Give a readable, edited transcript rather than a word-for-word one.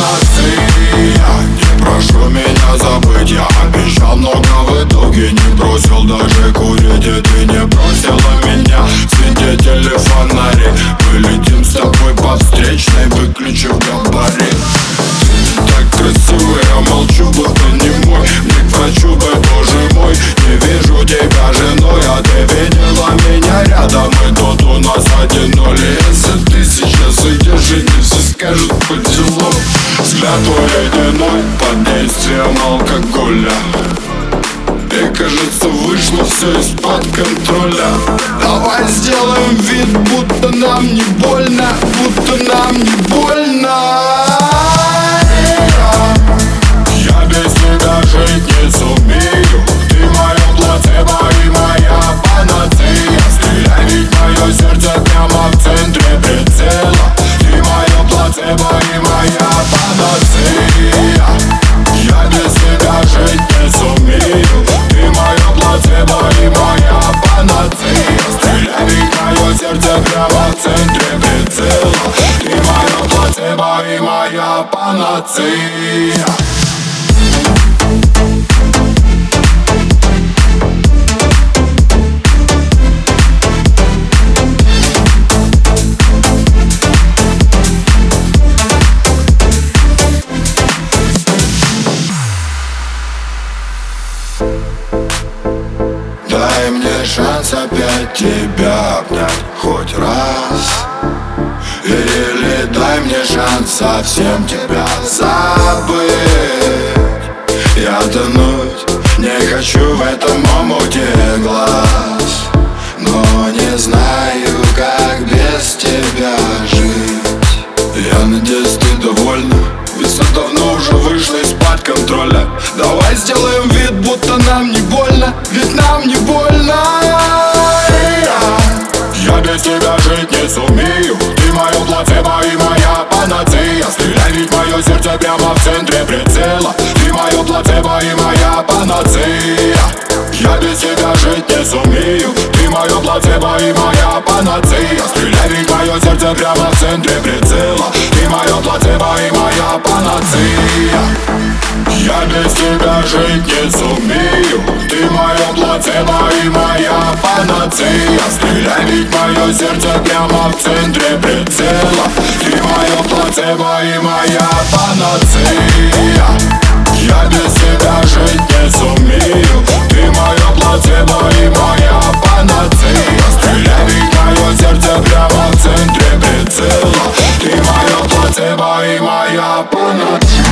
панацея. Не прошу меня забыть, я обещал много, в итоге не бросил даже курить. И ты не бросила меня, свидетели фонари. Вылетим с тобой по встречной, выключив габарит. Ты так красива, я молчу, будто не мой. Мне к врачу бы, боже мой. Не вижу тебя женой, а ты видела меня рядом. И тут у нас 1-0. Если ты сейчас идешь, и не все скажут по делам. Взгляд твой ледяной, под действием алкоголя. И кажется, вышло все из-под контроля. Давай сделаем вид, будто нам не больно. Будто нам не больно. Я без тебя жить не сумею. Ты мое плацебо и моя панацея. Стреляй, ведь мое сердце прямо в центре прицела. Ты мое плацебо и моя панацея. Я без тебя жить не сумею. Ты мое плацебо и моя панацея. Стреляй, ведь мое сердце прямо в центре прицела. Ты мое плацебо и моя панацея. Дай мне шанс опять тебя обнять хоть раз. Или дай мне шанс совсем тебя забыть. Я тонуть не хочу в этом омуте глаз, но не знаю, как без тебя жить. Я надеюсь, ты довольна, ведь все давно уже вышло из-под контроля. Давай сделаем вид, будто нам не больно, ведь нам не больно. Я без тебя жить не сумею. Ты мое плацебо и моя панацея. Стреляй, ведь мое сердце прямо в центре прицела. Ты мое плацебо и моя панацея. Я без тебя жить не сумею. Ты мое плацебо и моя панацея. Стреляй, ведь мое сердце прямо в центре прицела. Ты мое плацебо и моя панацея. Я без тебя жить не сумею. Ты мое плацебо и моя панацея. Стреляй, ведь мое сердце прямо в центре прицела. Ты мое плацебо и моя панацея. Я без тебя жить не сумею. Ты мое плацебо и моя панацея. Стреляй, ведь мое сердце прямо в центре прицела. Ты мое плацебо и моя панацея.